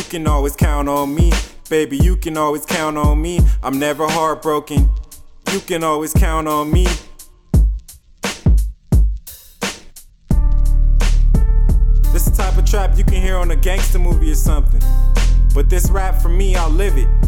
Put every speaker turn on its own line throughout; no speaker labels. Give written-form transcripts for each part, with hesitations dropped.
can always count on me. Baby, you can always count on me. I'm never heartbroken. You can always count on me. This the type of trap you can hear on a gangster movie or something. But this rap for me, I'll live it.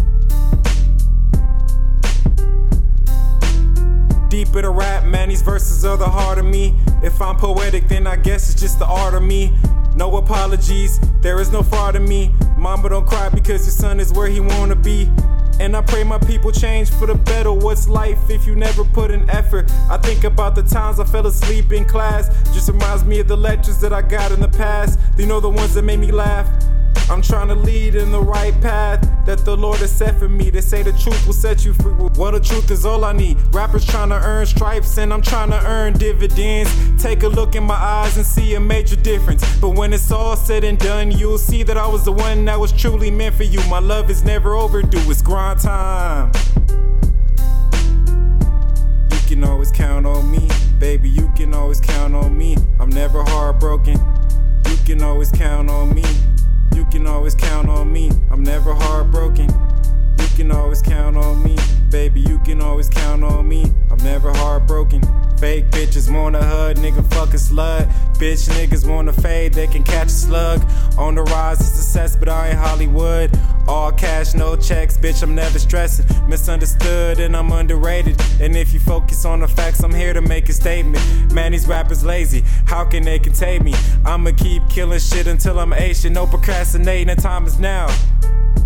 Deep in the rap, man, these verses are the heart of me. If I'm poetic, then I guess it's just the art of me. No apologies, there is no fraud in me. Mama, don't cry because your son is where he wanna be. And I pray my people change for the better. What's life if you never put in effort? I think about the times I fell asleep in class. Just reminds me of the lectures that I got in the past. You know, the ones that made me laugh. I'm trying to lead in the right path that the Lord has set for me. They say the truth will set you free. Well, the truth is all I need. Rappers trying to earn stripes and I'm trying to earn dividends. Take a look in my eyes and see a major difference. But when it's all said and done, you'll see that I was the one that was truly meant for you. My love is never overdue, it's grind time. You can always count on me. Baby, you can always count on me. I'm never heartbroken. You can always count on me. You can always count on me. I'm never heartbroken. You can always count on me. Baby, you can always count on me. I'm never heartbroken. Fake bitches want a hug, nigga, fuck a slut. Bitch niggas wanna fade, they can catch a slug. On the rise to success, but I ain't Hollywood. All cash, no checks, bitch, I'm never stressing. Misunderstood and I'm underrated. And if you focus on the facts, I'm here to make a statement. Man, these rappers lazy, how can they contain me? I'ma keep killing shit until I'm Asian. No procrastinating, the time is now.